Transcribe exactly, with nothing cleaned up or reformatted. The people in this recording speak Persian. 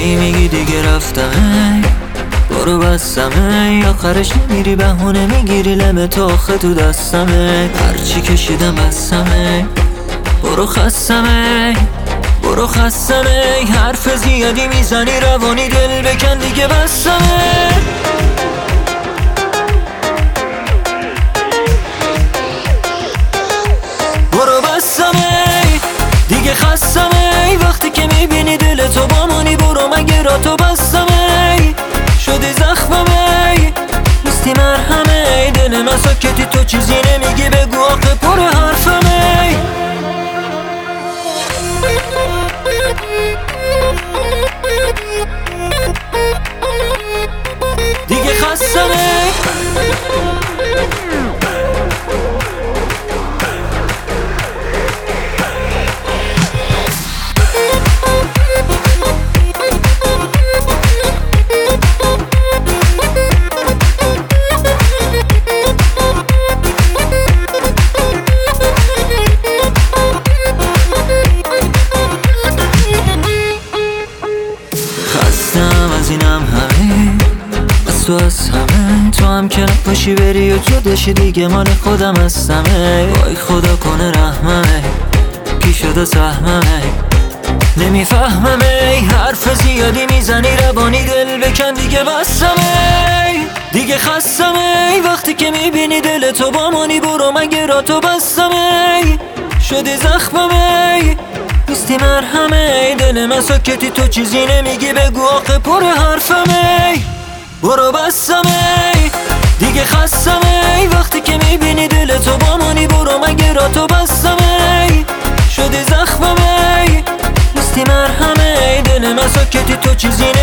میگی میگی دیگه رفتم، برو بستمه، آخرش نمیری بهونه میگیری لم تو آخه تو دستمه، هرچی کشیدم بستمه، برو خستمه برو خستمه، حرف زیادی میزنی روانی دل بکن دیگه بستمه. برو بستمه دیگه خستمه، وقتی که میبینی دل تو با منی برو مگه را تو بستمه، شدی زخممه نیستی مرهمه، دل من ساکتی تو چیزی نمیگی بگو آخه پر حرفمه. دیگه خستمه از اینم همه از تو از همه، تو هم که نباشی بری و جداشی دیگه مال خودم هستمه، وای خدا کنه رحممه کی شده سهممه، نمیفهممه حرف زیادی میزنی روانی دل بکن دیگه بستمه، دیگه خستمه، وقتی که میبینی دل تو با منی برو مگه را تو بستمه، شدی زخممه نیستی مرهمه، دل من ساکتی تو چیزی نمیگی بگو آخه پر حرفمه. برو بستمه دیگه خستمه، وقتی که میبینی دل تو با منی برو مگه را تو بستمه، شدی زخممه نیستی مرهمه، دل من ساکتی تو چیزی